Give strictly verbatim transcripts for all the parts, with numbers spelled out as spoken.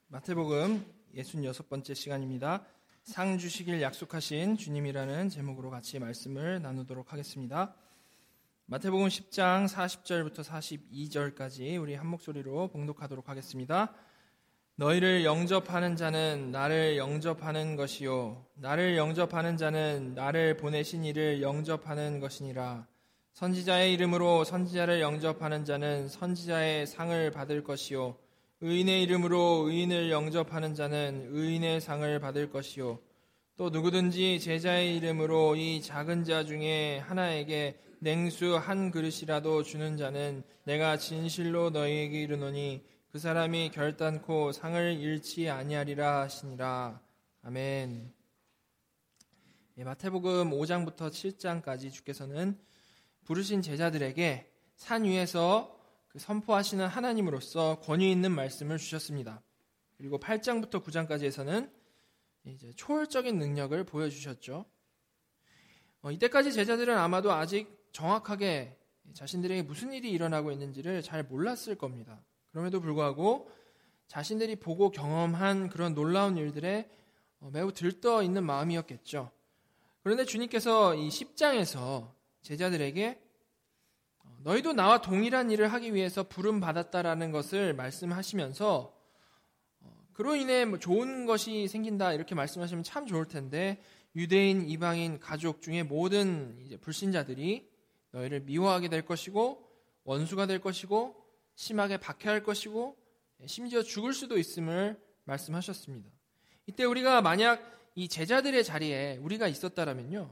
마태복음 예순여섯 번째 시간입니다. 상 주시길 약속하신 주님이라는 제목으로 같이 말씀을 나누도록 하겠습니다. 마태복음 십 장 사십 절부터 사십이 절까지 우리 한 목소리로 봉독하도록 하겠습니다. 너희를 영접하는 자는 나를 영접하는 것이요 나를 영접하는 자는 나를 보내신 이를 영접하는 것이니라. 선지자의 이름으로 선지자를 영접하는 자는 선지자의 상을 받을 것이요 의인의 이름으로 의인을 영접하는 자는 의인의 상을 받을 것이요 또 누구든지 제자의 이름으로 이 작은 자 중에 하나에게 냉수 한 그릇이라도 주는 자는 내가 진실로 너희에게 이르노니 그 사람이 결단코 상을 잃지 아니하리라 하시니라. 아멘. 예, 마태복음 오 장부터 칠 장까지 주께서는 부르신 제자들에게 산 위에서 그 선포하시는 하나님으로서 권위 있는 말씀을 주셨습니다. 그리고 팔 장부터 구 장까지에서는 이제 초월적인 능력을 보여주셨죠. 어, 이때까지 제자들은 아마도 아직 정확하게 자신들에게 무슨 일이 일어나고 있는지를 잘 몰랐을 겁니다. 그럼에도 불구하고 자신들이 보고 경험한 그런 놀라운 일들에 어, 매우 들떠 있는 마음이었겠죠. 그런데 주님께서 이 십 장에서 제자들에게 너희도 나와 동일한 일을 하기 위해서 부름받았다라는 것을 말씀하시면서 그로 인해 뭐 좋은 것이 생긴다 이렇게 말씀하시면 참 좋을 텐데 유대인, 이방인, 가족 중에 모든 이제 불신자들이 너희를 미워하게 될 것이고 원수가 될 것이고 심하게 박해할 것이고 심지어 죽을 수도 있음을 말씀하셨습니다. 이때 우리가 만약 이 제자들의 자리에 우리가 있었다라면요.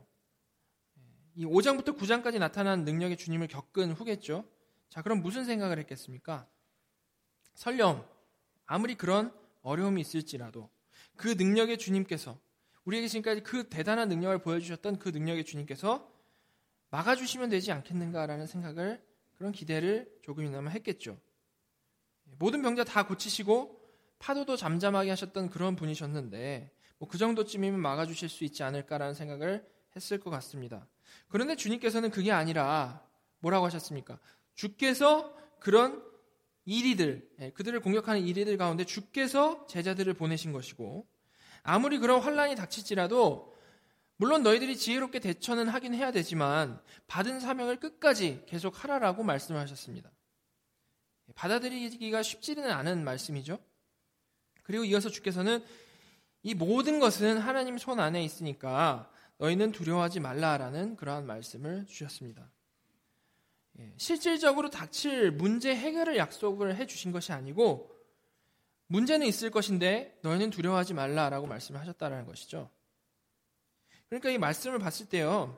이 오 장부터 구 장까지 나타난 능력의 주님을 겪은 후겠죠. 자, 그럼 무슨 생각을 했겠습니까? 설령 아무리 그런 어려움이 있을지라도 그 능력의 주님께서 우리에게 지금까지 그 대단한 능력을 보여주셨던 그 능력의 주님께서 막아주시면 되지 않겠는가라는 생각을 그런 기대를 조금이나마 했겠죠. 모든 병자 다 고치시고 파도도 잠잠하게 하셨던 그런 분이셨는데 뭐 그 정도쯤이면 막아주실 수 있지 않을까라는 생각을 했을 것 같습니다. 그런데 주님께서는 그게 아니라 뭐라고 하셨습니까? 주께서 그런 이리들, 그들을 공격하는 이리들 가운데 주께서 제자들을 보내신 것이고 아무리 그런 환란이 닥칠지라도 물론 너희들이 지혜롭게 대처는 하긴 해야 되지만 받은 사명을 끝까지 계속 하라라고 말씀을 하셨습니다. 받아들이기가 쉽지는 않은 말씀이죠. 그리고 이어서 주께서는 이 모든 것은 하나님 손 안에 있으니까 너희는 두려워하지 말라라는 그러한 말씀을 주셨습니다. 실질적으로 닥칠 문제 해결을 약속을 해주신 것이 아니고 문제는 있을 것인데 너희는 두려워하지 말라라고 말씀을 하셨다는 것이죠. 그러니까 이 말씀을 봤을 때요.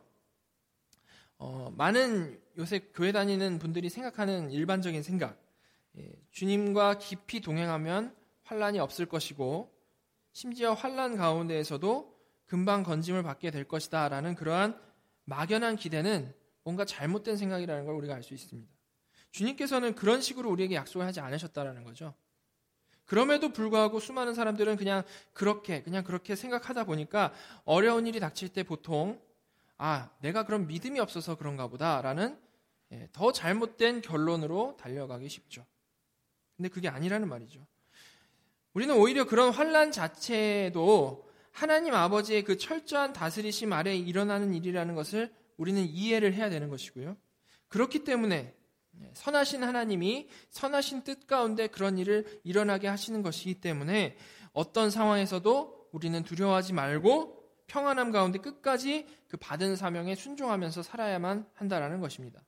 어, 많은 요새 교회 다니는 분들이 생각하는 일반적인 생각, 예, 주님과 깊이 동행하면 환란이 없을 것이고 심지어 환란 가운데에서도 금방 건짐을 받게 될 것이다 라는 그러한 막연한 기대는 뭔가 잘못된 생각이라는 걸 우리가 알 수 있습니다. 주님께서는 그런 식으로 우리에게 약속을 하지 않으셨다라는 거죠. 그럼에도 불구하고 수많은 사람들은 그냥 그렇게 그냥 그렇게 생각하다 보니까 어려운 일이 닥칠 때 보통 아 내가 그런 믿음이 없어서 그런가 보다라는 더 잘못된 결론으로 달려가기 쉽죠. 근데 그게 아니라는 말이죠. 우리는 오히려 그런 환난 자체도 하나님 아버지의 그 철저한 다스리심 아래 일어나는 일이라는 것을 우리는 이해를 해야 되는 것이고요. 그렇기 때문에 선하신 하나님이 선하신 뜻 가운데 그런 일을 일어나게 하시는 것이기 때문에 어떤 상황에서도 우리는 두려워하지 말고 평안함 가운데 끝까지 그 받은 사명에 순종하면서 살아야만 한다라는 것입니다.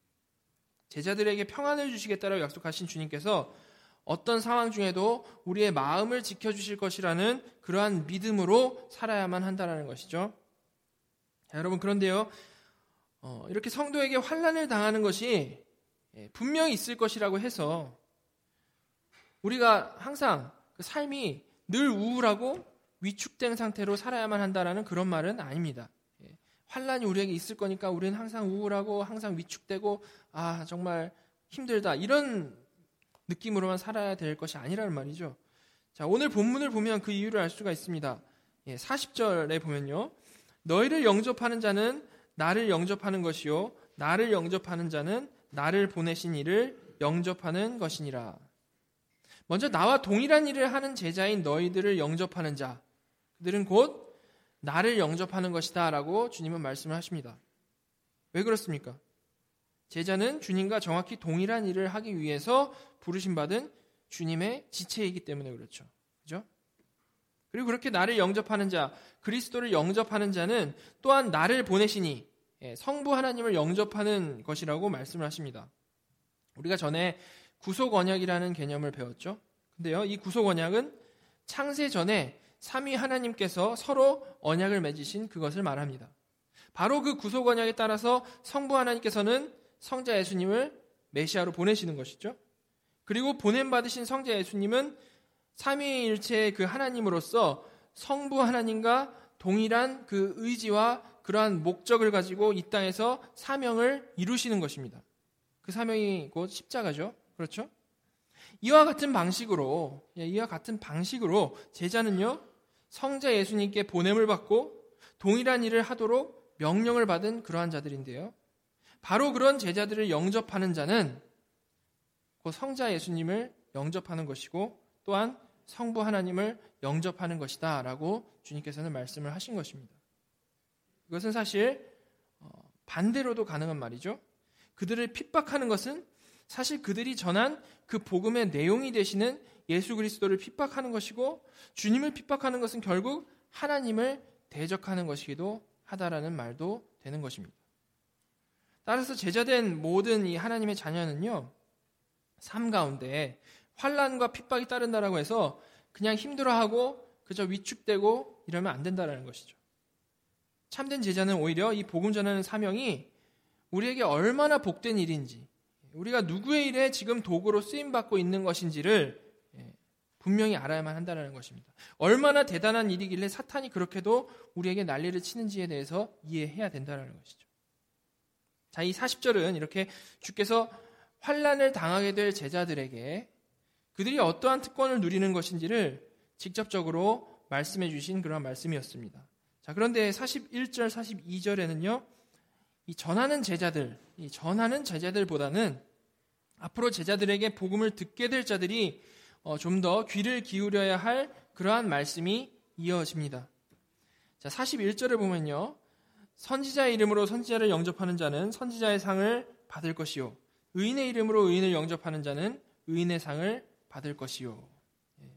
제자들에게 평안을 주시겠다라고 약속하신 주님께서 어떤 상황 중에도 우리의 마음을 지켜주실 것이라는 그러한 믿음으로 살아야만 한다는 것이죠. 자, 여러분 그런데요. 어, 이렇게 성도에게 환난을 당하는 것이 분명히 있을 것이라고 해서 우리가 항상 그 삶이 늘 우울하고 위축된 상태로 살아야만 한다는 그런 말은 아닙니다. 환난이 우리에게 있을 거니까 우리는 항상 우울하고 항상 위축되고 아 정말 힘들다 이런 느낌으로만 살아야 될 것이 아니라는 말이죠. 자, 오늘 본문을 보면 그 이유를 알 수가 있습니다. 예, 사십 절에 보면요. 너희를 영접하는 자는 나를 영접하는 것이요 나를 영접하는 자는 나를 보내신 이를 영접하는 것이니라. 먼저 나와 동일한 일을 하는 제자인 너희들을 영접하는 자, 그들은 곧 나를 영접하는 것이다 라고 주님은 말씀을 하십니다. 왜 그렇습니까? 제자는 주님과 정확히 동일한 일을 하기 위해서 부르심받은 주님의 지체이기 때문에 그렇죠. 그죠? 그리고 그렇게 나를 영접하는 자, 그리스도를 영접하는 자는 또한 나를 보내시니 성부 하나님을 영접하는 것이라고 말씀을 하십니다. 우리가 전에 구속 언약이라는 개념을 배웠죠. 근데요, 이 구속 언약은 창세 전에 삼위 하나님께서 서로 언약을 맺으신 그것을 말합니다. 바로 그 구속 언약에 따라서 성부 하나님께서는 성자 예수님을 메시아로 보내시는 것이죠. 그리고 보냄받으신 성자 예수님은 삼위일체의 그 하나님으로서 성부 하나님과 동일한 그 의지와 그러한 목적을 가지고 이 땅에서 사명을 이루시는 것입니다. 그 사명이 곧 십자가죠. 그렇죠? 이와 같은 방식으로, 이와 같은 방식으로 제자는요, 성자 예수님께 보냄을 받고 동일한 일을 하도록 명령을 받은 그러한 자들인데요. 바로 그런 제자들을 영접하는 자는 곧 성자 예수님을 영접하는 것이고 또한 성부 하나님을 영접하는 것이다 라고 주님께서는 말씀을 하신 것입니다. 이것은 사실 반대로도 가능한 말이죠. 그들을 핍박하는 것은 사실 그들이 전한 그 복음의 내용이 되시는 예수 그리스도를 핍박하는 것이고, 주님을 핍박하는 것은 결국 하나님을 대적하는 것이기도 하다라는 말도 되는 것입니다. 따라서 제자된 모든 이 하나님의 자녀는요, 삶 가운데 환난과 핍박이 따른다라고 해서 그냥 힘들어하고 그저 위축되고 이러면 안 된다라는 것이죠. 참된 제자는 오히려 이 복음 전하는 사명이 우리에게 얼마나 복된 일인지, 우리가 누구의 일에 지금 도구로 쓰임받고 있는 것인지를 분명히 알아야만 한다는 것입니다. 얼마나 대단한 일이길래 사탄이 그렇게도 우리에게 난리를 치는지에 대해서 이해해야 된다는 것이죠. 자, 이 사십 절은 이렇게 주께서 환난을 당하게 될 제자들에게 그들이 어떠한 특권을 누리는 것인지를 직접적으로 말씀해 주신 그런 말씀이었습니다. 자, 그런데 사십일 절, 사십이 절에는요, 이 전하는 제자들, 이 전하는 제자들보다는 앞으로 제자들에게 복음을 듣게 될 자들이 어, 좀 더 귀를 기울여야 할 그러한 말씀이 이어집니다. 자, 사십일 절을 보면요, 선지자의 이름으로 선지자를 영접하는 자는 선지자의 상을 받을 것이요, 의인의 이름으로 의인을 영접하는 자는 의인의 상을 받을 것이요. 예.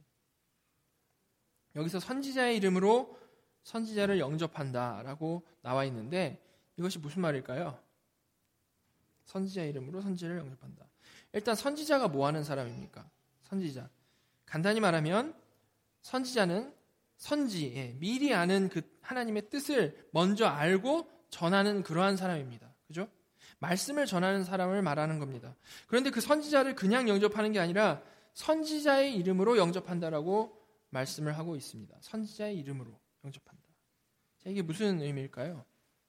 여기서 선지자의 이름으로 선지자를 영접한다라고 나와 있는데 이것이 무슨 말일까요? 선지자의 이름으로 선지자를 영접한다. 일단 선지자가 뭐 하는 사람입니까? 선지자. 간단히 말하면 선지자는 선지, 예, 미리 아는 그 하나님의 뜻을 먼저 알고 전하는 그러한 사람입니다. 그죠? 말씀을 전하는 사람을 말하는 겁니다. 그런데 그 선지자를 그냥 영접하는 게 아니라 선지자의 이름으로 영접한다라고 말씀을 하고 있습니다. 선지자의 이름으로 영접한다. 자, 이게 무슨 의미일까요?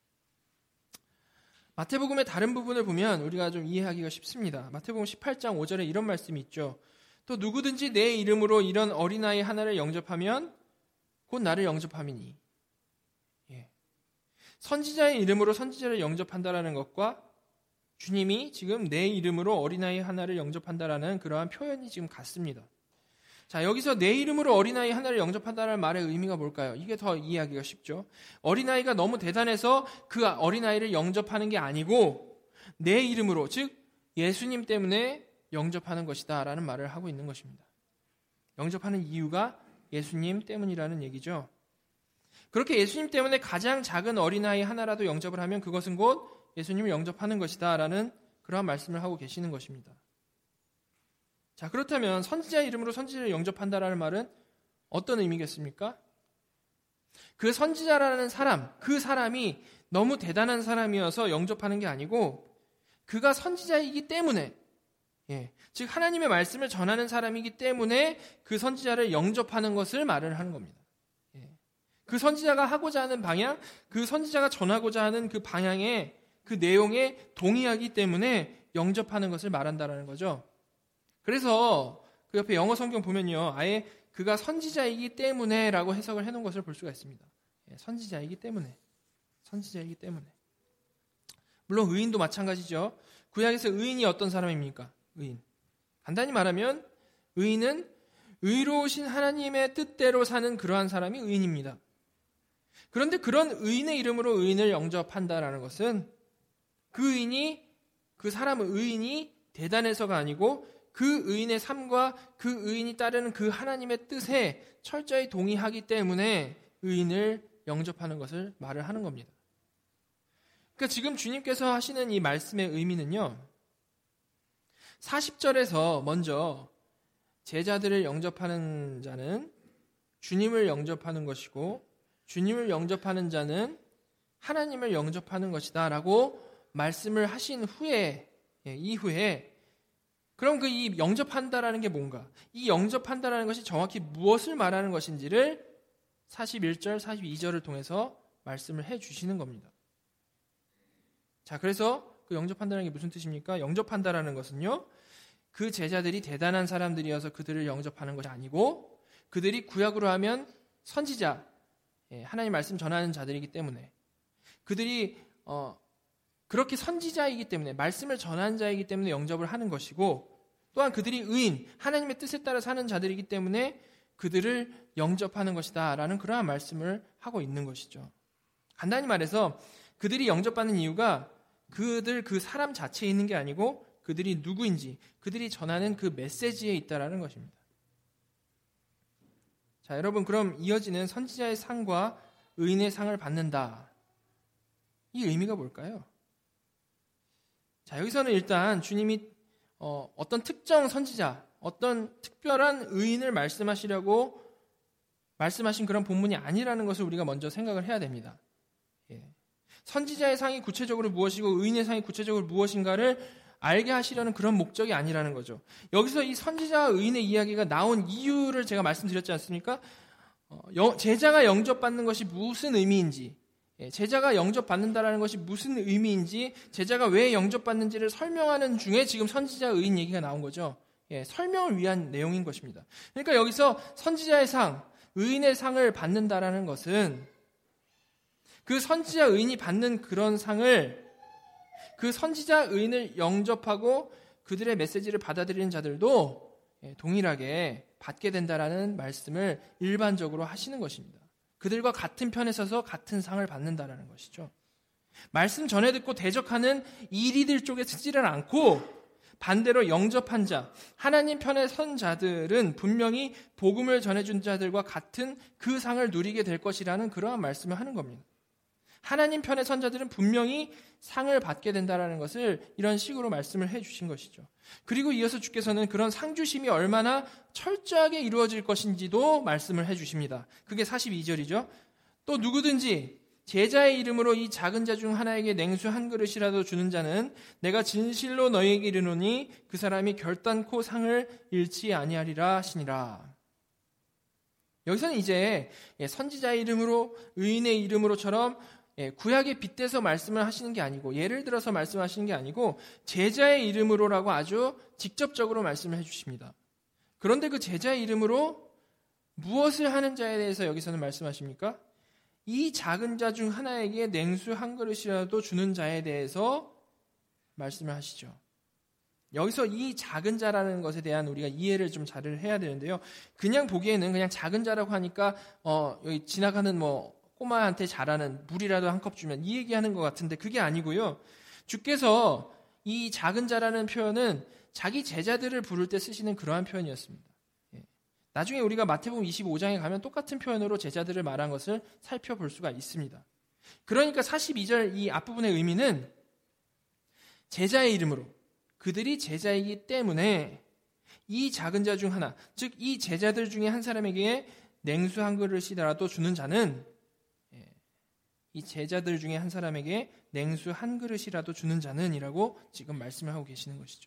마태복음의 다른 부분을 보면 우리가 좀 이해하기가 쉽습니다. 마태복음 십팔 장 오 절에 이런 말씀이 있죠. 또 누구든지 내 이름으로 이런 어린아이 하나를 영접하면 곧 나를 영접함이니. 예. 선지자의 이름으로 선지자를 영접한다라는 것과 주님이 지금 내 이름으로 어린아이 하나를 영접한다라는 그러한 표현이 지금 같습니다. 자, 여기서 내 이름으로 어린아이 하나를 영접한다는 말의 의미가 뭘까요? 이게 더 이해하기가 쉽죠. 어린아이가 너무 대단해서 그 어린아이를 영접하는 게 아니고 내 이름으로, 즉 예수님 때문에 영접하는 것이다 라는 말을 하고 있는 것입니다. 영접하는 이유가 예수님 때문이라는 얘기죠. 그렇게 예수님 때문에 가장 작은 어린아이 하나라도 영접을 하면 그것은 곧 예수님을 영접하는 것이다 라는 그러한 말씀을 하고 계시는 것입니다. 자, 그렇다면 선지자의 이름으로 선지자를 영접한다라는 말은 어떤 의미겠습니까? 그 선지자라는 사람, 그 사람이 너무 대단한 사람이어서 영접하는 게 아니고 그가 선지자이기 때문에, 예, 즉 하나님의 말씀을 전하는 사람이기 때문에 그 선지자를 영접하는 것을 말을 하는 겁니다. 예. 그 선지자가 하고자 하는 방향, 그 선지자가 전하고자 하는 그 방향에, 그 내용에 동의하기 때문에 영접하는 것을 말한다라는 거죠. 그래서 그 옆에 영어 성경 보면요, 아예 그가 선지자이기 때문에 라고 해석을 해놓은 것을 볼 수가 있습니다. 예, 선지자이기 때문에, 선지자이기 때문에. 물론 의인도 마찬가지죠. 구약에서 의인이 어떤 사람입니까? 의인. 간단히 말하면 의인은 의로우신 하나님의 뜻대로 사는 그러한 사람이 의인입니다. 그런데 그런 의인의 이름으로 의인을 영접한다라는 것은 그 의인이, 그 사람의 의인이 대단해서가 아니고 그 의인의 삶과 그 의인이 따르는 그 하나님의 뜻에 철저히 동의하기 때문에 의인을 영접하는 것을 말을 하는 겁니다. 그러니까 지금 주님께서 하시는 이 말씀의 의미는요, 사십 절에서 먼저 제자들을 영접하는 자는 주님을 영접하는 것이고 주님을 영접하는 자는 하나님을 영접하는 것이다 라고 말씀을 하신 후에, 예, 이후에 그럼 그 이 영접한다라는 게 뭔가, 이 영접한다라는 것이 정확히 무엇을 말하는 것인지를 사십일 절, 사십이 절을 통해서 말씀을 해 주시는 겁니다. 자, 그래서 그 영접한다는 게 무슨 뜻입니까? 영접한다라는 것은요, 그 제자들이 대단한 사람들이어서 그들을 영접하는 것이 아니고 그들이 구약으로 하면 선지자, 하나님 말씀 전하는 자들이기 때문에 그들이 어, 그렇게 선지자이기 때문에 말씀을 전하는 자이기 때문에 영접을 하는 것이고 또한 그들이 의인, 하나님의 뜻에 따라 사는 자들이기 때문에 그들을 영접하는 것이다 라는 그러한 말씀을 하고 있는 것이죠. 간단히 말해서 그들이 영접받는 이유가 그들 그 사람 자체에 있는 게 아니고 그들이 누구인지, 그들이 전하는 그 메시지에 있다라는 것입니다. 자, 여러분, 그럼 이어지는 선지자의 상과 의인의 상을 받는다. 이 의미가 뭘까요? 자, 여기서는 일단 주님이 어, 어떤 특정 선지자, 어떤 특별한 의인을 말씀하시려고 말씀하신 그런 본문이 아니라는 것을 우리가 먼저 생각을 해야 됩니다. 예. 선지자의 상이 구체적으로 무엇이고 의인의 상이 구체적으로 무엇인가를 알게 하시려는 그런 목적이 아니라는 거죠. 여기서 이 선지자와 의인의 이야기가 나온 이유를 제가 말씀드렸지 않습니까? 어, 여, 제자가 영접받는 것이 무슨 의미인지, 예, 제자가 영접받는다라는 것이 무슨 의미인지, 제자가 왜 영접받는지를 설명하는 중에 지금 선지자 의인 얘기가 나온 거죠. 예, 설명을 위한 내용인 것입니다. 그러니까 여기서 선지자의 상, 의인의 상을 받는다라는 것은 그 선지자 의인이 받는 그런 상을 그 선지자 의인을 영접하고 그들의 메시지를 받아들이는 자들도 동일하게 받게 된다라는 말씀을 일반적으로 하시는 것입니다. 그들과 같은 편에 서서 같은 상을 받는다라는 것이죠. 말씀 전해 듣고 대적하는 이리들 쪽에 서지를 않고 반대로 영접한 자, 하나님 편에 선 자들은 분명히 복음을 전해준 자들과 같은 그 상을 누리게 될 것이라는 그러한 말씀을 하는 겁니다. 하나님 편의 선자들은 분명히 상을 받게 된다는 것을 이런 식으로 말씀을 해주신 것이죠. 그리고 이어서 주께서는 그런 상주심이 얼마나 철저하게 이루어질 것인지도 말씀을 해주십니다. 그게 사십이 절이죠. 또 누구든지 제자의 이름으로 이 작은 자 중 하나에게 냉수 한 그릇이라도 주는 자는 내가 진실로 너희에게 이르노니 그 사람이 결단코 상을 잃지 아니하리라 하시니라. 여기서는 이제 선지자의 이름으로, 의인의 이름으로처럼 구약에 빗대서 말씀을 하시는 게 아니고, 예를 들어서 말씀하시는 게 아니고 제자의 이름으로라고 아주 직접적으로 말씀을 해주십니다. 그런데 그 제자의 이름으로 무엇을 하는 자에 대해서 여기서는 말씀하십니까? 이 작은 자 중 하나에게 냉수 한 그릇이라도 주는 자에 대해서 말씀을 하시죠. 여기서 이 작은 자라는 것에 대한 우리가 이해를 좀 잘 해야 되는데요. 그냥 보기에는 그냥 작은 자라고 하니까 어, 여기 지나가는 뭐 꼬마한테 잘하는 물이라도 한 컵 주면 이 얘기하는 것 같은데 그게 아니고요. 주께서 이 작은 자라는 표현은 자기 제자들을 부를 때 쓰시는 그러한 표현이었습니다. 예. 나중에 우리가 마태복음 이십오 장에 가면 똑같은 표현으로 제자들을 말한 것을 살펴볼 수가 있습니다. 그러니까 사십이 절 이 앞부분의 의미는 제자의 이름으로, 그들이 제자이기 때문에 이 작은 자 중 하나, 즉 이 제자들 중에 한 사람에게 냉수 한 그릇이라도 주는 자는, 이 제자들 중에 한 사람에게 냉수 한 그릇이라도 주는 자는 이라고 지금 말씀을 하고 계시는 것이죠.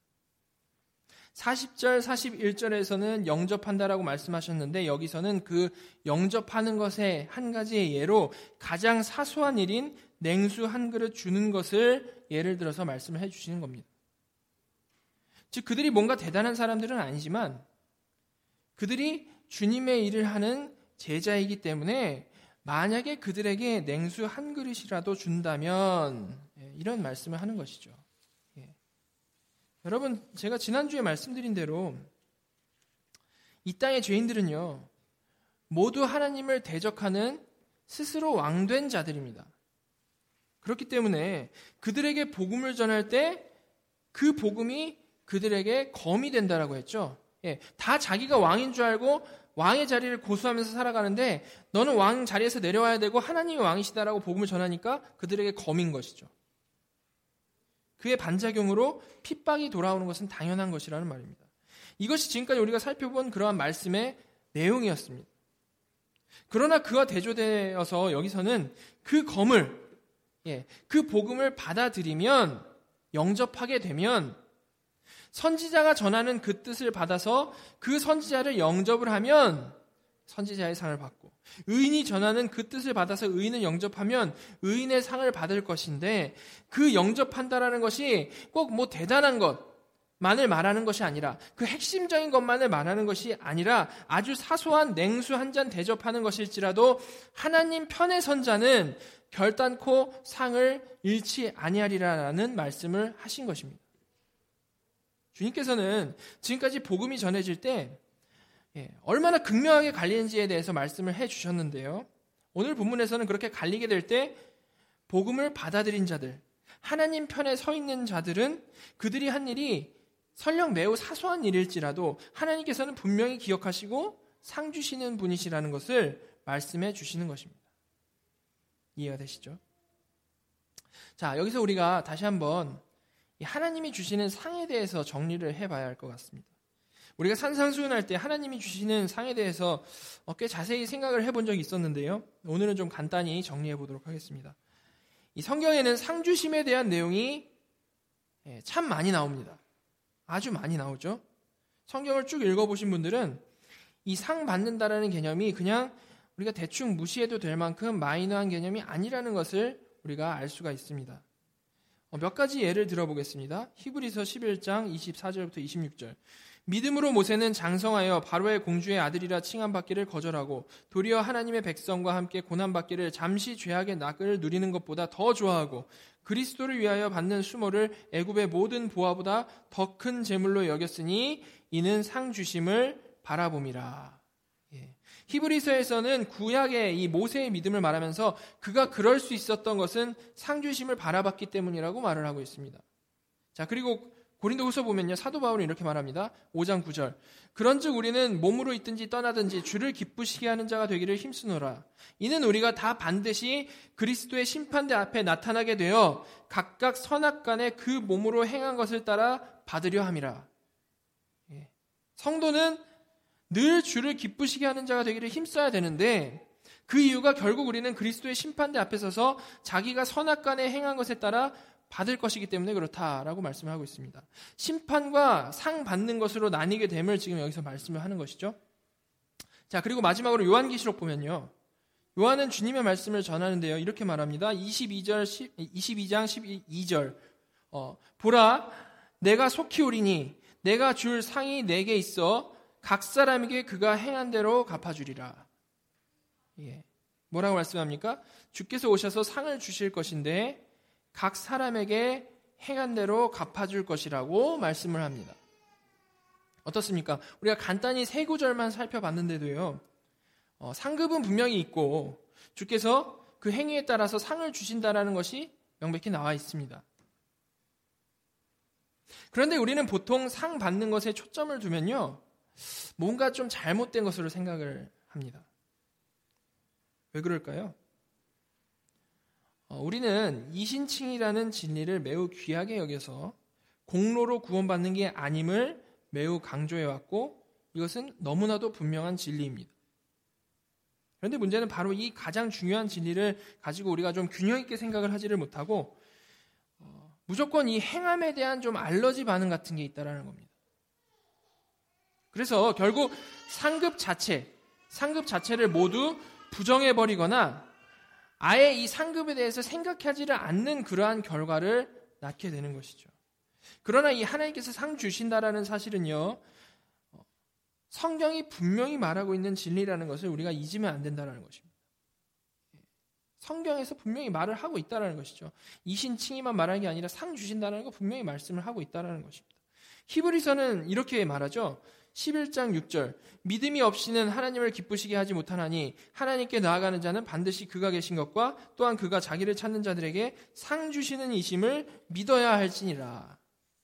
사십 절, 사십일 절에서는 영접한다라고 말씀하셨는데 여기서는 그 영접하는 것의 한 가지의 예로 가장 사소한 일인 냉수 한 그릇 주는 것을 예를 들어서 말씀을 해주시는 겁니다. 즉 그들이 뭔가 대단한 사람들은 아니지만 그들이 주님의 일을 하는 제자이기 때문에 만약에 그들에게 냉수 한 그릇이라도 준다면 이런 말씀을 하는 것이죠. 예. 여러분, 제가 지난주에 말씀드린 대로 이 땅의 죄인들은요, 모두 하나님을 대적하는 스스로 왕된 자들입니다. 그렇기 때문에 그들에게 복음을 전할 때 그 복음이 그들에게 검이 된다라고 했죠. 예, 다 자기가 왕인 줄 알고 왕의 자리를 고수하면서 살아가는데 너는 왕 자리에서 내려와야 되고 하나님이 왕이시다라고 복음을 전하니까 그들에게 검인 것이죠. 그의 반작용으로 핍박이 돌아오는 것은 당연한 것이라는 말입니다. 이것이 지금까지 우리가 살펴본 그러한 말씀의 내용이었습니다. 그러나 그와 대조되어서 여기서는 그 검을, 예, 그 복음을 받아들이면, 영접하게 되면, 선지자가 전하는 그 뜻을 받아서 그 선지자를 영접을 하면 선지자의 상을 받고, 의인이 전하는 그 뜻을 받아서 의인을 영접하면 의인의 상을 받을 것인데, 그 영접한다라는 것이 꼭 뭐 대단한 것만을 말하는 것이 아니라, 그 핵심적인 것만을 말하는 것이 아니라 아주 사소한 냉수 한 잔 대접하는 것일지라도 하나님 편의 선자는 결단코 상을 잃지 아니하리라는 말씀을 하신 것입니다. 주님께서는 지금까지 복음이 전해질 때 예, 얼마나 극명하게 갈리는지에 대해서 말씀을 해주셨는데요. 오늘 본문에서는 그렇게 갈리게 될 때 복음을 받아들인 자들, 하나님 편에 서 있는 자들은 그들이 한 일이 설령 매우 사소한 일일지라도 하나님께서는 분명히 기억하시고 상 주시는 분이시라는 것을 말씀해 주시는 것입니다. 이해가 되시죠? 자, 여기서 우리가 다시 한번 하나님이 주시는 상에 대해서 정리를 해봐야 할 것 같습니다. 우리가 산상수훈할 때 하나님이 주시는 상에 대해서 꽤 자세히 생각을 해본 적이 있었는데요. 오늘은 좀 간단히 정리해 보도록 하겠습니다. 이 성경에는 상 주심에 대한 내용이 참 많이 나옵니다. 아주 많이 나오죠. 성경을 쭉 읽어보신 분들은 이 상 받는다라는 개념이 그냥 우리가 대충 무시해도 될 만큼 마이너한 개념이 아니라는 것을 우리가 알 수가 있습니다. 몇 가지 예를 들어보겠습니다. 히브리서 십일 장 이십사 절부터 이십육 절. 믿음으로 모세는 장성하여 바로의 공주의 아들이라 칭함받기를 거절하고 도리어 하나님의 백성과 함께 고난받기를 잠시 죄악의 낙을 누리는 것보다 더 좋아하고 그리스도를 위하여 받는 수모를 애굽의 모든 보화보다 더 큰 재물로 여겼으니 이는 상 주심을 바라봄이라. 예. 히브리서에서는 구약의 이 모세의 믿음을 말하면서 그가 그럴 수 있었던 것은 상 주심을 바라봤기 때문이라고 말을 하고 있습니다. 자, 그리고 고린도후서 보면요, 사도 바울은 이렇게 말합니다. 오 장 구 절. 그런즉 우리는 몸으로 있든지 떠나든지 주를 기쁘시게 하는 자가 되기를 힘쓰노라. 이는 우리가 다 반드시 그리스도의 심판대 앞에 나타나게 되어 각각 선악간에 그 몸으로 행한 것을 따라 받으려 함이라. 예. 성도는 늘 주를 기쁘시게 하는 자가 되기를 힘써야 되는데 그 이유가 결국 우리는 그리스도의 심판대 앞에 서서 자기가 선악간에 행한 것에 따라 받을 것이기 때문에 그렇다라고 말씀을 하고 있습니다. 심판과 상 받는 것으로 나뉘게 됨을 지금 여기서 말씀을 하는 것이죠. 자, 그리고 마지막으로 요한계시록 보면요. 요한은 주님의 말씀을 전하는데요. 이렇게 말합니다. 이십이 절, 이십이 장 십이 절. 어, 보라, 내가 속히 오리니 내가 줄 상이 내게 있어 각 사람에게 그가 행한 대로 갚아주리라. 예. 뭐라고 말씀합니까? 주께서 오셔서 상을 주실 것인데 각 사람에게 행한 대로 갚아줄 것이라고 말씀을 합니다. 어떻습니까? 우리가 간단히 세 구절만 살펴봤는데도요. 어, 상급은 분명히 있고 주께서 그 행위에 따라서 상을 주신다라는 것이 명백히 나와 있습니다. 그런데 우리는 보통 상 받는 것에 초점을 두면요. 뭔가 좀 잘못된 것으로 생각을 합니다. 왜 그럴까요? 어, 우리는 이신칭이라는 진리를 매우 귀하게 여겨서 공로로 구원받는 게 아님을 매우 강조해왔고 이것은 너무나도 분명한 진리입니다. 그런데 문제는 바로 이 가장 중요한 진리를 가지고 우리가 좀 균형 있게 생각을 하지를 못하고 어, 무조건 이 행함에 대한 좀 알러지 반응 같은 게 있다는 겁니다. 그래서 결국 상급 자체, 상급 자체를 모두 부정해버리거나 아예 이 상급에 대해서 생각하지를 않는 그러한 결과를 낳게 되는 것이죠. 그러나 이 하나님께서 상 주신다라는 사실은요, 성경이 분명히 말하고 있는 진리라는 것을 우리가 잊으면 안 된다는 것입니다. 성경에서 분명히 말을 하고 있다는 것이죠. 이신칭의만 말하는 게 아니라 상 주신다는 거 분명히 말씀을 하고 있다는 것입니다. 히브리서는 이렇게 말하죠. 십일 장 육 절 믿음이 없이는 하나님을 기쁘시게 하지 못하나니 하나님께 나아가는 자는 반드시 그가 계신 것과 또한 그가 자기를 찾는 자들에게 상 주시는 이심을 믿어야 할지니라.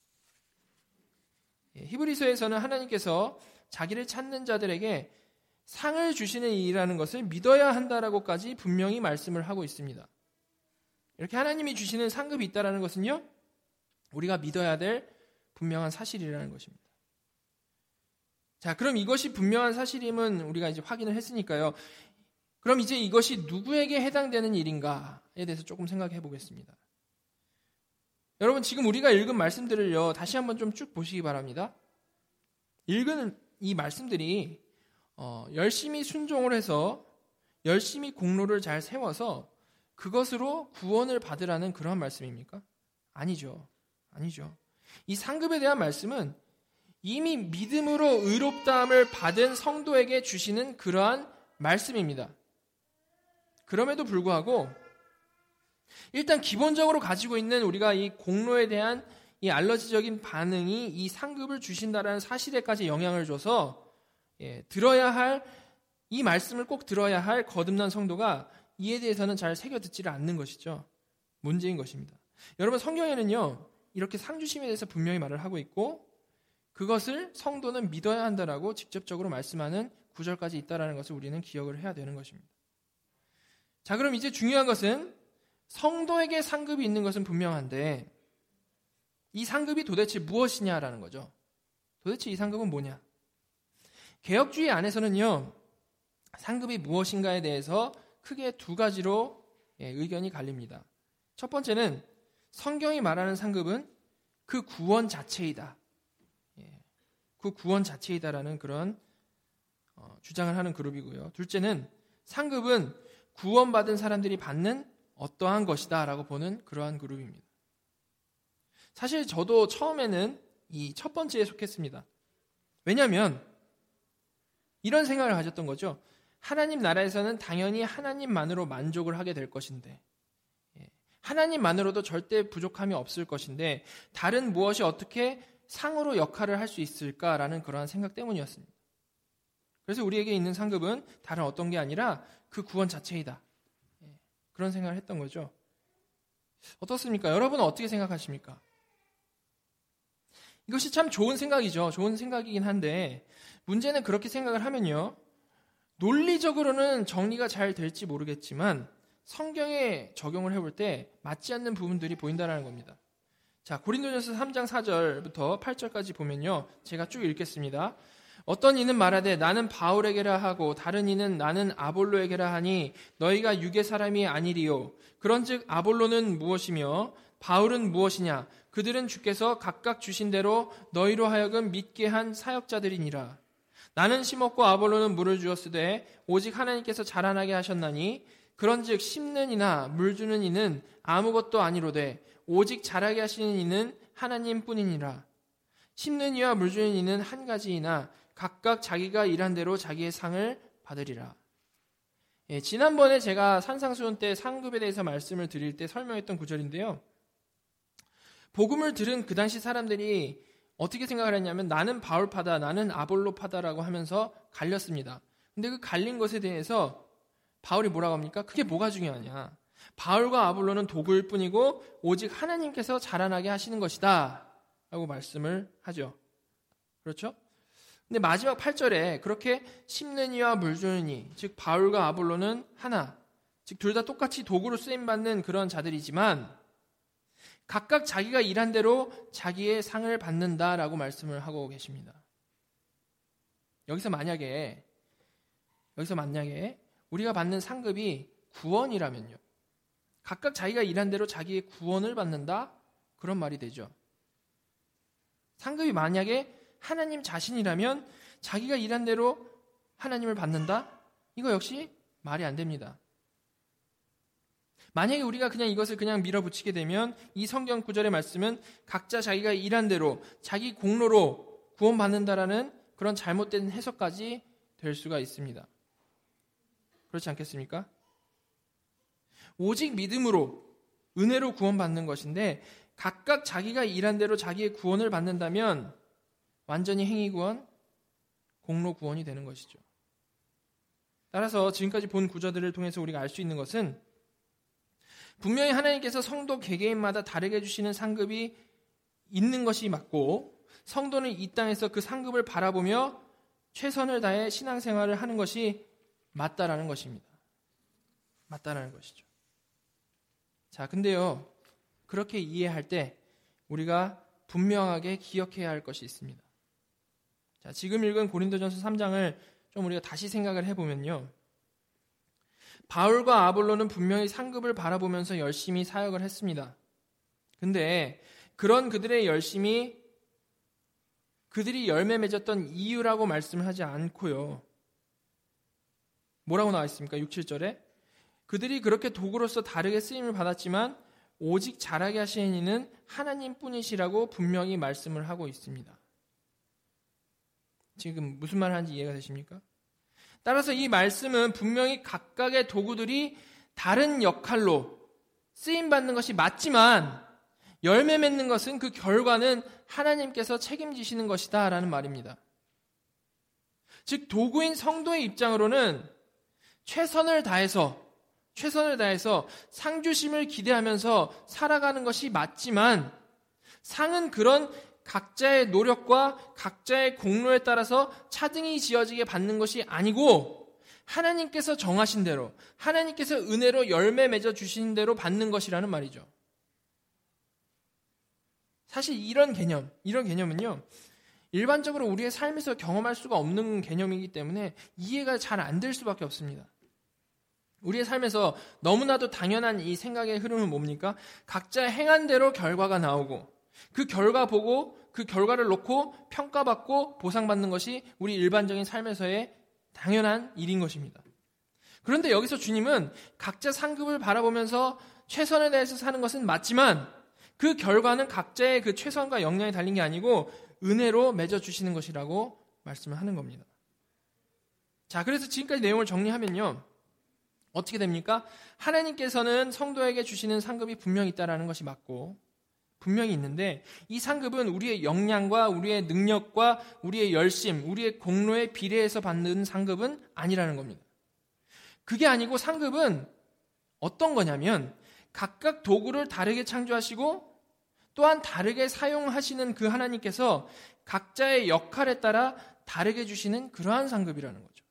히브리서에서는 하나님께서 자기를 찾는 자들에게 상을 주시는 일이라는 것을 믿어야 한다라고까지 분명히 말씀을 하고 있습니다. 이렇게 하나님이 주시는 상급이 있다는 것은요, 우리가 믿어야 될 분명한 사실이라는 것입니다. 자, 그럼 이것이 분명한 사실임은 우리가 이제 확인을 했으니까요. 그럼 이제 이것이 누구에게 해당되는 일인가에 대해서 조금 생각해 보겠습니다. 여러분, 지금 우리가 읽은 말씀들을요, 다시 한번 좀 쭉 보시기 바랍니다. 읽은 이 말씀들이 어, 열심히 순종을 해서 열심히 공로를 잘 세워서 그것으로 구원을 받으라는 그런 말씀입니까? 아니죠. 아니죠. 이 상급에 대한 말씀은 이미 믿음으로 의롭다함을 받은 성도에게 주시는 그러한 말씀입니다. 그럼에도 불구하고 일단 기본적으로 가지고 있는 우리가 이 공로에 대한 이 알러지적인 반응이 이 상급을 주신다라는 사실에까지 영향을 줘서 예, 들어야 할, 이 말씀을 꼭 들어야 할 거듭난 성도가 이에 대해서는 잘 새겨듣지를 않는 것이죠. 문제인 것입니다. 여러분, 성경에는요, 이렇게 상주심에 대해서 분명히 말을 하고 있고 그것을 성도는 믿어야 한다라고 직접적으로 말씀하는 구절까지 있다는 것을 우리는 기억을 해야 되는 것입니다. 자, 그럼 이제 중요한 것은 성도에게 상급이 있는 것은 분명한데 이 상급이 도대체 무엇이냐라는 거죠. 도대체 이 상급은 뭐냐? 개혁주의 안에서는요, 상급이 무엇인가에 대해서 크게 두 가지로 의견이 갈립니다. 첫 번째는 성경이 말하는 상급은 그 구원 자체이다. 그 구원 자체이다라는 그런 주장을 하는 그룹이고요. 둘째는 상급은 구원받은 사람들이 받는 어떠한 것이다 라고 보는 그러한 그룹입니다. 사실 저도 처음에는 이 첫 번째에 속했습니다. 왜냐하면 이런 생각을 가졌던 거죠. 하나님 나라에서는 당연히 하나님만으로 만족을 하게 될 것인데 하나님만으로도 절대 부족함이 없을 것인데 다른 무엇이 어떻게 상으로 역할을 할 수 있을까라는 그러한 생각 때문이었습니다. 그래서 우리에게 있는 상급은 다른 어떤 게 아니라 그 구원 자체이다. 그런 생각을 했던 거죠. 어떻습니까? 여러분은 어떻게 생각하십니까? 이것이 참 좋은 생각이죠. 좋은 생각이긴 한데 문제는 그렇게 생각을 하면요, 논리적으로는 정리가 잘 될지 모르겠지만 성경에 적용을 해볼 때 맞지 않는 부분들이 보인다는 겁니다. 자, 고린도전서 삼 장 사 절부터 팔 절까지 보면요, 제가 쭉 읽겠습니다. 어떤 이는 말하되 나는 바울에게라 하고 다른 이는 나는 아볼로에게라 하니 너희가 육의 사람이 아니리요. 그런즉 아볼로는 무엇이며 바울은 무엇이냐? 그들은 주께서 각각 주신 대로 너희로 하여금 믿게 한 사역자들이니라. 나는 심었고 아볼로는 물을 주었으되 오직 하나님께서 자라나게 하셨나니 그런즉 심는 이나 물 주는 이는 아무것도 아니로되 오직 자라게 하시는 이는 하나님뿐이니라. 심는 이와 물 주는 이는 한 가지이나 각각 자기가 일한 대로 자기의 상을 받으리라. 예, 지난번에 제가 산상수훈 때 상급에 대해서 말씀을 드릴 때 설명했던 구절인데요. 복음을 들은 그 당시 사람들이 어떻게 생각을 했냐면 나는 바울파다, 나는 아볼로파다라고 하면서 갈렸습니다. 근데 그 갈린 것에 대해서 바울이 뭐라고 합니까? 그게 뭐가 중요하냐? 바울과 아볼로는 도구일 뿐이고 오직 하나님께서 자라나게 하시는 것이다 라고 말씀을 하죠. 그렇죠? 근데 마지막 팔 절에 그렇게 심는 이와 물 주는 이, 즉 바울과 아볼로는 하나, 즉 둘 다 똑같이 도구로 쓰임받는 그런 자들이지만 각각 자기가 일한 대로 자기의 상을 받는다라고 말씀을 하고 계십니다. 여기서 만약에 여기서 만약에 우리가 받는 상급이 구원이라면요, 각각 자기가 일한 대로 자기의 구원을 받는다? 그런 말이 되죠. 상급이 만약에 하나님 자신이라면 자기가 일한 대로 하나님을 받는다? 이거 역시 말이 안 됩니다. 만약에 우리가 그냥 이것을 그냥 밀어붙이게 되면 이 성경 구절의 말씀은 각자 자기가 일한 대로 자기 공로로 구원받는다라는 그런 잘못된 해석까지 될 수가 있습니다. 그렇지 않겠습니까? 오직 믿음으로 은혜로 구원받는 것인데 각각 자기가 일한 대로 자기의 구원을 받는다면 완전히 행위 구원, 공로 구원이 되는 것이죠. 따라서 지금까지 본 구절들을 통해서 우리가 알 수 있는 것은 분명히 하나님께서 성도 개개인마다 다르게 주시는 상급이 있는 것이 맞고 성도는 이 땅에서 그 상급을 바라보며 최선을 다해 신앙생활을 하는 것이 맞다라는 것입니다. 맞다라는 것이죠. 자, 근데요, 그렇게 이해할 때 우리가 분명하게 기억해야 할 것이 있습니다. 자, 지금 읽은 고린도전서 삼 장을 좀 우리가 다시 생각을 해보면요, 바울과 아볼로는 분명히 상급을 바라보면서 열심히 사역을 했습니다. 근데 그런 그들의 열심이 그들이 열매 맺었던 이유라고 말씀을 하지 않고요, 뭐라고 나와 있습니까? 육, 칠 절에 그들이 그렇게 도구로서 다르게 쓰임을 받았지만 오직 잘하게 하시는 이는 하나님뿐이시라고 분명히 말씀을 하고 있습니다. 지금 무슨 말을 하는지 이해가 되십니까? 따라서 이 말씀은 분명히 각각의 도구들이 다른 역할로 쓰임받는 것이 맞지만 열매 맺는 것은 그 결과는 하나님께서 책임지시는 것이다 라는 말입니다. 즉 도구인 성도의 입장으로는 최선을 다해서 최선을 다해서 상 주심을 기대하면서 살아가는 것이 맞지만 상은 그런 각자의 노력과 각자의 공로에 따라서 차등이 지어지게 받는 것이 아니고 하나님께서 정하신 대로, 하나님께서 은혜로 열매 맺어 주신 대로 받는 것이라는 말이죠. 사실 이런 개념, 이런 개념은요, 일반적으로 우리의 삶에서 경험할 수가 없는 개념이기 때문에 이해가 잘 안 될 수밖에 없습니다. 우리의 삶에서 너무나도 당연한 이 생각의 흐름은 뭡니까? 각자 행한 대로 결과가 나오고 그 결과 보고 그 결과를 놓고 평가받고 보상받는 것이 우리 일반적인 삶에서의 당연한 일인 것입니다. 그런데 여기서 주님은 각자 상급을 바라보면서 최선을 다해서 사는 것은 맞지만 그 결과는 각자의 그 최선과 역량이 달린 게 아니고 은혜로 맺어주시는 것이라고 말씀을 하는 겁니다. 자, 그래서 지금까지 내용을 정리하면요, 어떻게 됩니까? 하나님께서는 성도에게 주시는 상급이 분명히 있다는 것이 맞고 분명히 있는데 이 상급은 우리의 역량과 우리의 능력과 우리의 열심, 우리의 공로에 비례해서 받는 상급은 아니라는 겁니다. 그게 아니고 상급은 어떤 거냐면 각각 도구를 다르게 창조하시고 또한 다르게 사용하시는 그 하나님께서 각자의 역할에 따라 다르게 주시는 그러한 상급이라는 거죠.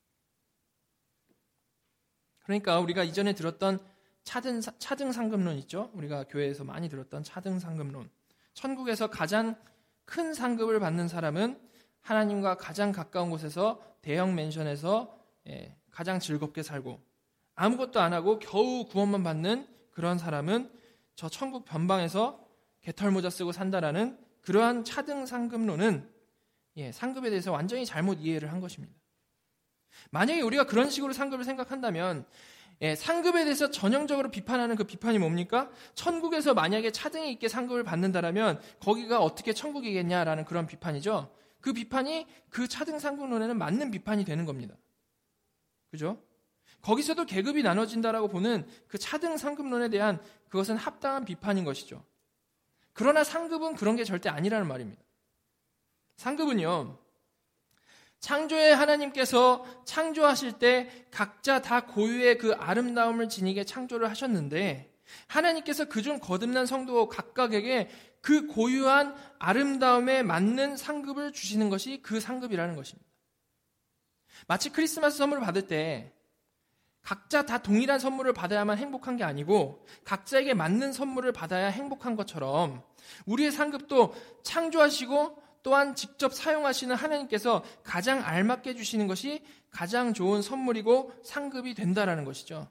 그러니까 우리가 이전에 들었던 차등, 차등 상급론 있죠? 우리가 교회에서 많이 들었던 차등 상급론. 천국에서 가장 큰 상급을 받는 사람은 하나님과 가장 가까운 곳에서 대형 맨션에서 예, 가장 즐겁게 살고 아무것도 안 하고 겨우 구원만 받는 그런 사람은 저 천국 변방에서 개털모자 쓰고 산다라는 그러한 차등 상급론은 예, 상급에 대해서 완전히 잘못 이해를 한 것입니다. 만약에 우리가 그런 식으로 상급을 생각한다면 예, 상급에 대해서 전형적으로 비판하는 그 비판이 뭡니까? 천국에서 만약에 차등이 있게 상급을 받는다라면 거기가 어떻게 천국이겠냐라는 그런 비판이죠. 그 비판이 그 차등 상급론에는 맞는 비판이 되는 겁니다. 그죠? 거기서도 계급이 나눠진다라고 보는 그 차등 상급론에 대한 그것은 합당한 비판인 것이죠. 그러나 상급은 그런 게 절대 아니라는 말입니다. 상급은요, 창조의 하나님께서 창조하실 때 각자 다 고유의 그 아름다움을 지니게 창조를 하셨는데 하나님께서 그중 거듭난 성도 각각에게 그 고유한 아름다움에 맞는 상급을 주시는 것이 그 상급이라는 것입니다. 마치 크리스마스 선물을 받을 때 각자 다 동일한 선물을 받아야만 행복한 게 아니고 각자에게 맞는 선물을 받아야 행복한 것처럼 우리의 상급도 창조하시고 또한 직접 사용하시는 하나님께서 가장 알맞게 주시는 것이 가장 좋은 선물이고 상급이 된다라는 것이죠.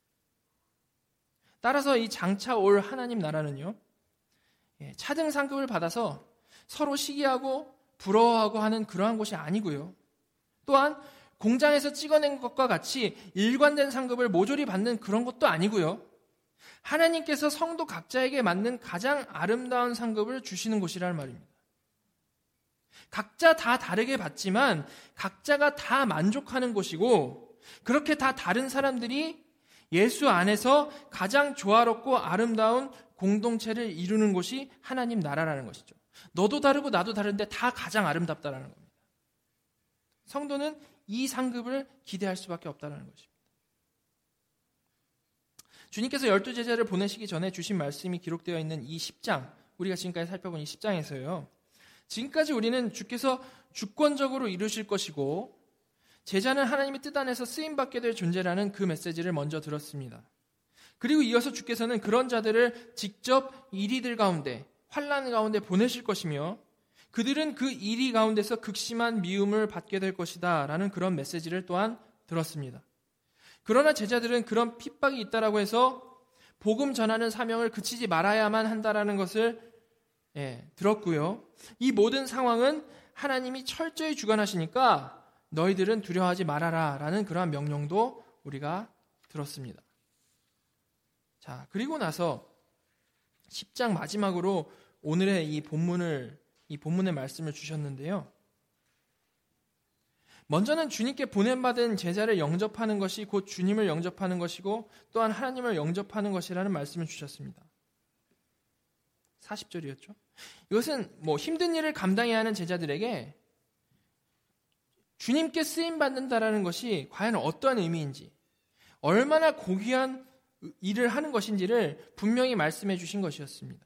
따라서 이 장차 올 하나님 나라는요, 차등 상급을 받아서 서로 시기하고 부러워하고 하는 그러한 곳이 아니고요. 또한 공장에서 찍어낸 것과 같이 일관된 상급을 모조리 받는 그런 것도 아니고요. 하나님께서 성도 각자에게 맞는 가장 아름다운 상급을 주시는 곳이라는 말입니다. 각자 다 다르게 받지만 각자가 다 만족하는 곳이고 그렇게 다 다른 사람들이 예수 안에서 가장 조화롭고 아름다운 공동체를 이루는 곳이 하나님 나라라는 것이죠. 너도 다르고 나도 다른데 다 가장 아름답다라는 겁니다. 성도는 이 상급을 기대할 수밖에 없다는 것입니다. 주님께서 열두 제자를 보내시기 전에 주신 말씀이 기록되어 있는 이 십 장, 우리가 지금까지 살펴본 이 십 장에서요. 지금까지 우리는 주께서 주권적으로 이루실 것이고 제자는 하나님의 뜻 안에서 쓰임받게 될 존재라는 그 메시지를 먼저 들었습니다. 그리고 이어서 주께서는 그런 자들을 직접 이리들 가운데, 환난 가운데 보내실 것이며 그들은 그 이리 가운데서 극심한 미움을 받게 될 것이다 라는 그런 메시지를 또한 들었습니다. 그러나 제자들은 그런 핍박이 있다라고 해서 복음 전하는 사명을 그치지 말아야만 한다라는 것을 예, 들었고요. 이 모든 상황은 하나님이 철저히 주관하시니까 너희들은 두려워하지 말아라 라는 그러한 명령도 우리가 들었습니다. 자, 그리고 나서 십 장 마지막으로 오늘의 이 본문을, 이 본문의 말씀을 주셨는데요. 먼저는 주님께 보냄받은 제자를 영접하는 것이 곧 주님을 영접하는 것이고 또한 하나님을 영접하는 것이라는 말씀을 주셨습니다. 사십 절이었죠. 이것은 뭐 힘든 일을 감당해야 하는 제자들에게 주님께 쓰임받는다라는 것이 과연 어떠한 의미인지, 얼마나 고귀한 일을 하는 것인지를 분명히 말씀해 주신 것이었습니다.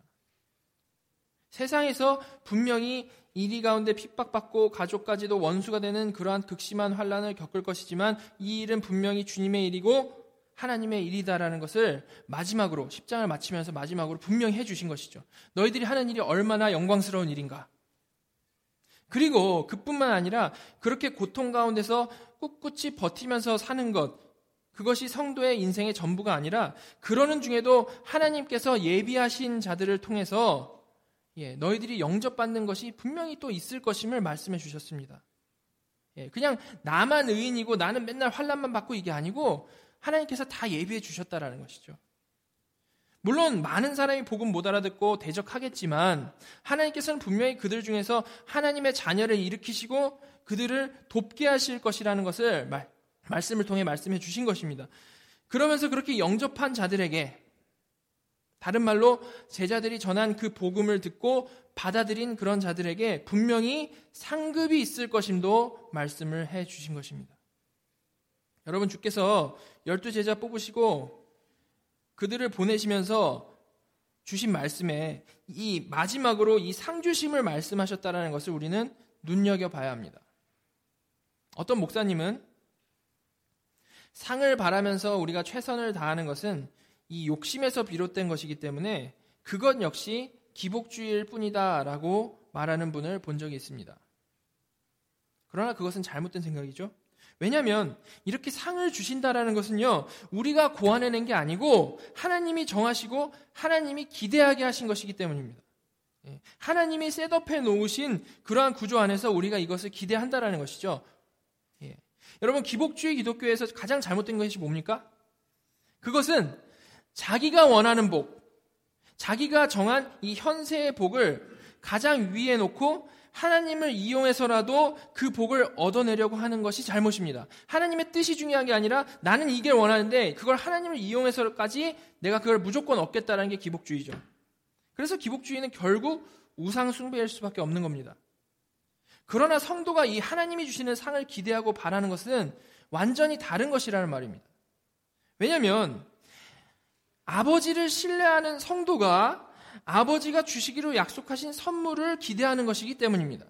세상에서 분명히 이리 가운데 핍박받고 가족까지도 원수가 되는 그러한 극심한 환난을 겪을 것이지만 이 일은 분명히 주님의 일이고 하나님의 일이다라는 것을 마지막으로 십 장을 마치면서 마지막으로 분명히 해주신 것이죠. 너희들이 하는 일이 얼마나 영광스러운 일인가. 그리고 그뿐만 아니라 그렇게 고통 가운데서 꿋꿋이 버티면서 사는 것, 그것이 성도의 인생의 전부가 아니라 그러는 중에도 하나님께서 예비하신 자들을 통해서 예, 너희들이 영접받는 것이 분명히 또 있을 것임을 말씀해 주셨습니다. 예, 그냥 나만 의인이고 나는 맨날 환난만 받고 이게 아니고 하나님께서 다 예비해 주셨다라는 것이죠. 물론 많은 사람이 복음 못 알아듣고 대적하겠지만 하나님께서는 분명히 그들 중에서 하나님의 자녀를 일으키시고 그들을 돕게 하실 것이라는 것을 말, 말씀을 통해 말씀해 주신 것입니다. 그러면서 그렇게 영접한 자들에게, 다른 말로 제자들이 전한 그 복음을 듣고 받아들인 그런 자들에게 분명히 상급이 있을 것임도 말씀을 해 주신 것입니다. 여러분, 주께서 열두 제자 뽑으시고 그들을 보내시면서 주신 말씀에 이 마지막으로 이 상주심을 말씀하셨다는 것을 우리는 눈여겨봐야 합니다. 어떤 목사님은 상을 바라면서 우리가 최선을 다하는 것은 이 욕심에서 비롯된 것이기 때문에 그것 역시 기복주의일 뿐이다 라고 말하는 분을 본 적이 있습니다. 그러나 그것은 잘못된 생각이죠. 왜냐하면 이렇게 상을 주신다라는 것은요, 우리가 고안해낸 게 아니고 하나님이 정하시고 하나님이 기대하게 하신 것이기 때문입니다. 하나님이 셋업해 놓으신 그러한 구조 안에서 우리가 이것을 기대한다라는 것이죠. 예. 여러분, 기복주의 기독교에서 가장 잘못된 것이 뭡니까? 그것은 자기가 원하는 복, 자기가 정한 이 현세의 복을 가장 위에 놓고 하나님을 이용해서라도 그 복을 얻어내려고 하는 것이 잘못입니다. 하나님의 뜻이 중요한 게 아니라 나는 이게 원하는데 그걸 하나님을 이용해서까지 내가 그걸 무조건 얻겠다는 게 기복주의죠. 그래서 기복주의는 결국 우상 숭배일 수밖에 없는 겁니다. 그러나 성도가 이 하나님이 주시는 상을 기대하고 바라는 것은 완전히 다른 것이라는 말입니다. 왜냐하면 아버지를 신뢰하는 성도가 아버지가 주시기로 약속하신 선물을 기대하는 것이기 때문입니다.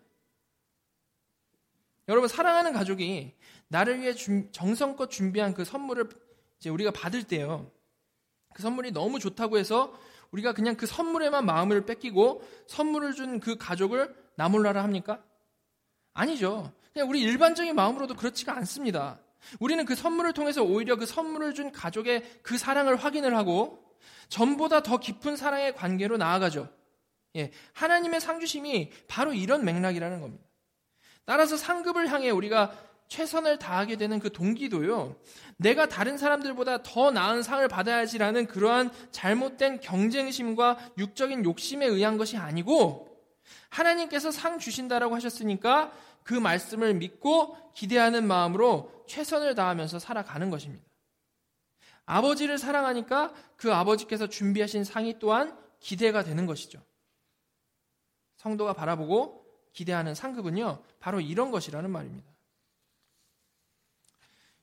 여러분, 사랑하는 가족이 나를 위해 정성껏 준비한 그 선물을 이제 우리가 받을 때요, 그 선물이 너무 좋다고 해서 우리가 그냥 그 선물에만 마음을 뺏기고 선물을 준 그 가족을 나 몰라라 합니까? 아니죠. 그냥 우리 일반적인 마음으로도 그렇지가 않습니다. 우리는 그 선물을 통해서 오히려 그 선물을 준 가족의 그 사랑을 확인을 하고 전보다 더 깊은 사랑의 관계로 나아가죠. 예, 하나님의 상주심이 바로 이런 맥락이라는 겁니다. 따라서 상급을 향해 우리가 최선을 다하게 되는 그 동기도요, 내가 다른 사람들보다 더 나은 상을 받아야지라는 그러한 잘못된 경쟁심과 육적인 욕심에 의한 것이 아니고 하나님께서 상 주신다라고 하셨으니까 그 말씀을 믿고 기대하는 마음으로 최선을 다하면서 살아가는 것입니다. 아버지를 사랑하니까 그 아버지께서 준비하신 상이 또한 기대가 되는 것이죠. 성도가 바라보고 기대하는 상급은요, 바로 이런 것이라는 말입니다.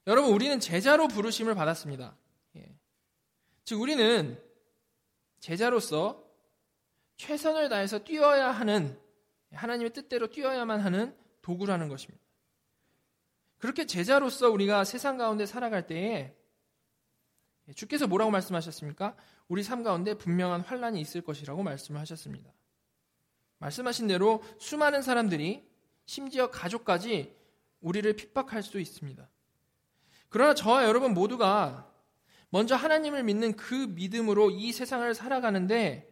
여러분, 우리는 제자로 부르심을 받았습니다. 예. 즉 우리는 제자로서 최선을 다해서 뛰어야 하는, 하나님의 뜻대로 뛰어야만 하는 도구라는 것입니다. 그렇게 제자로서 우리가 세상 가운데 살아갈 때에 주께서 뭐라고 말씀하셨습니까? 우리 삶 가운데 분명한 환난이 있을 것이라고 말씀을 하셨습니다. 말씀하신 대로 수많은 사람들이, 심지어 가족까지 우리를 핍박할 수도 있습니다. 그러나 저와 여러분 모두가 먼저 하나님을 믿는 그 믿음으로 이 세상을 살아가는데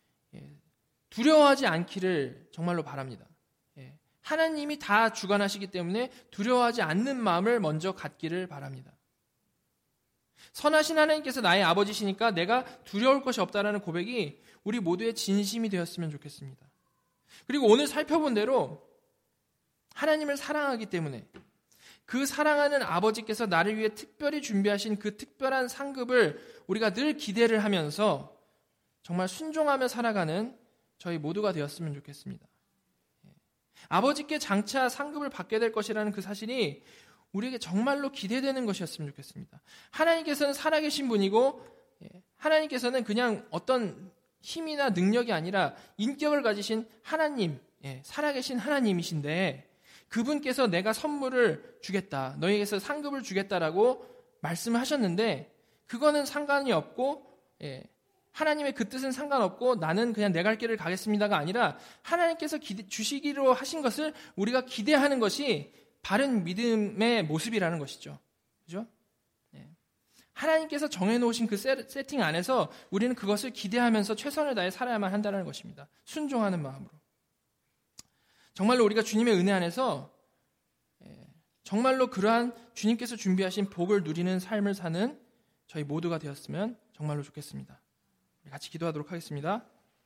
두려워하지 않기를 정말로 바랍니다. 하나님이 다 주관하시기 때문에 두려워하지 않는 마음을 먼저 갖기를 바랍니다. 선하신 하나님께서 나의 아버지시니까 내가 두려울 것이 없다라는 고백이 우리 모두의 진심이 되었으면 좋겠습니다. 그리고 오늘 살펴본 대로 하나님을 사랑하기 때문에 그 사랑하는 아버지께서 나를 위해 특별히 준비하신 그 특별한 상급을 우리가 늘 기대를 하면서 정말 순종하며 살아가는 저희 모두가 되었으면 좋겠습니다. 아버지께 장차 상급을 받게 될 것이라는 그 사실이 우리에게 정말로 기대되는 것이었으면 좋겠습니다. 하나님께서는 살아계신 분이고 하나님께서는 그냥 어떤 힘이나 능력이 아니라 인격을 가지신 하나님, 살아계신 하나님이신데 그분께서 내가 선물을 주겠다, 너희에게서 상급을 주겠다라고 말씀을 하셨는데 그거는 상관이 없고 하나님의 그 뜻은 상관없고 나는 그냥 내 갈 길을 가겠습니다가 아니라 하나님께서 기대, 주시기로 하신 것을 우리가 기대하는 것이 바른 믿음의 모습이라는 것이죠. 그죠? 네. 하나님께서 정해놓으신 그 세팅 안에서 우리는 그것을 기대하면서 최선을 다해 살아야만 한다는 것입니다. 순종하는 마음으로. 정말로 우리가 주님의 은혜 안에서 정말로 그러한 주님께서 준비하신 복을 누리는 삶을 사는 저희 모두가 되었으면 정말로 좋겠습니다. 같이 기도하도록 하겠습니다.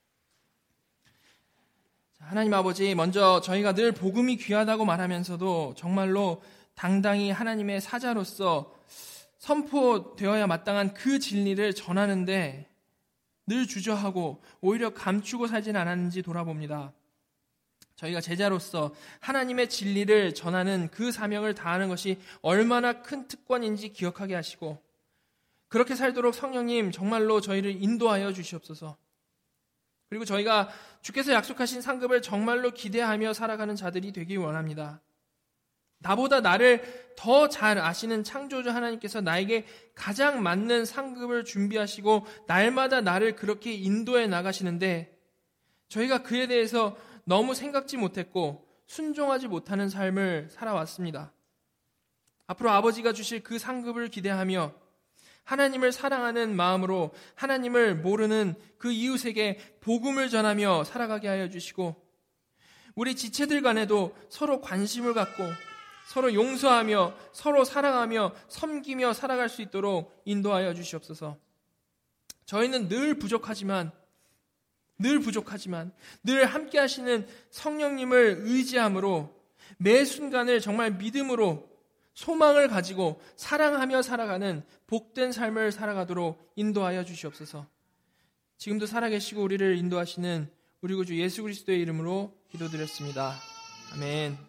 하나님 아버지, 먼저 저희가 늘 복음이 귀하다고 말하면서도 정말로 당당히 하나님의 사자로서 선포되어야 마땅한 그 진리를 전하는데 늘 주저하고 오히려 감추고 살진 않았는지 돌아봅니다. 저희가 제자로서 하나님의 진리를 전하는 그 사명을 다하는 것이 얼마나 큰 특권인지 기억하게 하시고 그렇게 살도록 성령님 정말로 저희를 인도하여 주시옵소서. 그리고 저희가 주께서 약속하신 상급을 정말로 기대하며 살아가는 자들이 되기 원합니다. 나보다 나를 더 잘 아시는 창조주 하나님께서 나에게 가장 맞는 상급을 준비하시고 날마다 나를 그렇게 인도해 나가시는데 저희가 그에 대해서 너무 생각지 못했고 순종하지 못하는 삶을 살아왔습니다. 앞으로 아버지가 주실 그 상급을 기대하며 하나님을 사랑하는 마음으로 하나님을 모르는 그 이웃에게 복음을 전하며 살아가게 하여 주시고 우리 지체들 간에도 서로 관심을 갖고 서로 용서하며 서로 사랑하며 섬기며 살아갈 수 있도록 인도하여 주시옵소서. 저희는 늘 부족하지만 늘 부족하지만 늘 함께 하시는 성령님을 의지함으로 매 순간을 정말 믿음으로 소망을 가지고 사랑하며 살아가는 복된 삶을 살아가도록 인도하여 주시옵소서. 지금도 살아계시고 우리를 인도하시는 우리 구주 예수 그리스도의 이름으로 기도드렸습니다. 아멘.